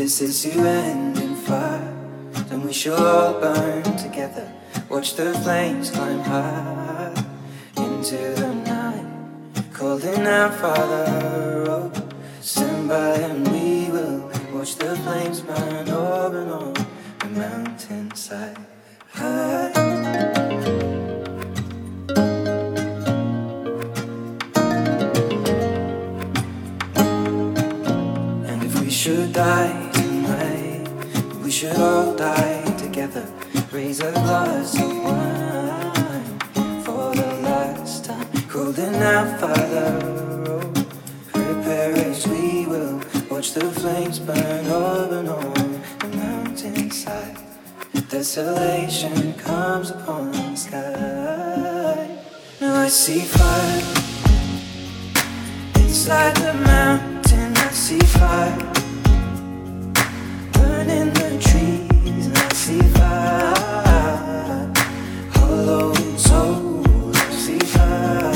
this is to end in fire, then we shall all burn together. Watch the flames climb high into the night, calling out, Father, oh, stand by and we will watch the flames burn over and on the mountainside. And if we should die tonight, we should all die together. Raise a glass of wine for the last time, calling out, Father, oh, prepare as we will watch the flames burn over and on the mountainside. Desolation comes upon the sky. Now I see fire inside the mountain. I see fire burning the trees, and I see fire hollow and soul. I see fire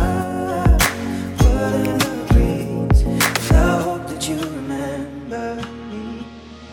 burning the breeze, and I hope that you remember me.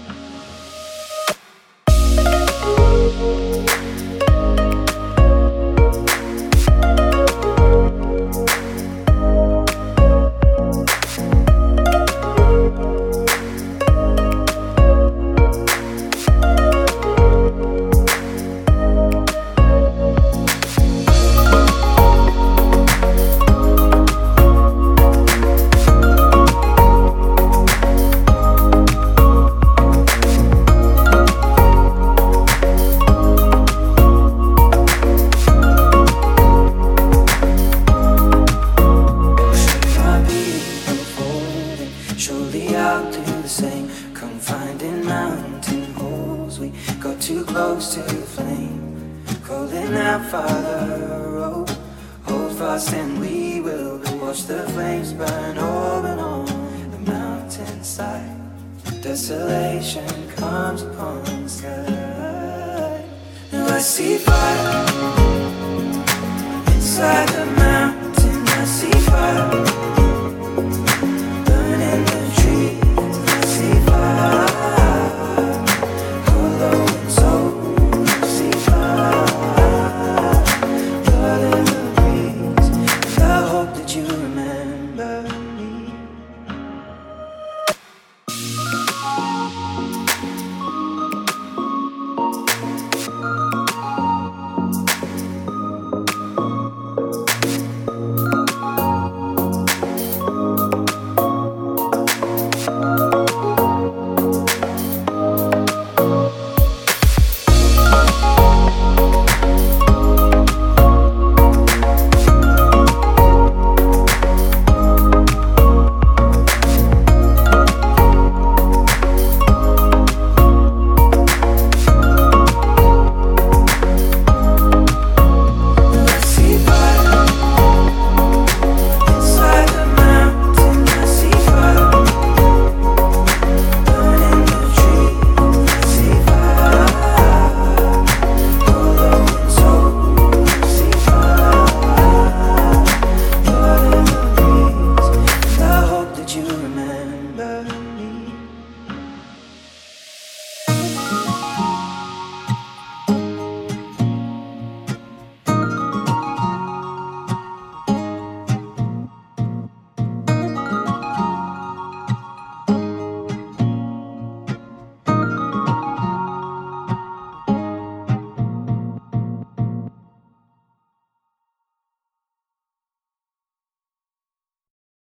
Surely I'll do the same. Confined in mountain holes, we got too close to the flame. Calling out, Father, oh, hold fast and we will watch the flames burn over and on the mountainside. Desolation comes upon the sky. Now I see fire inside the mountain. I see fire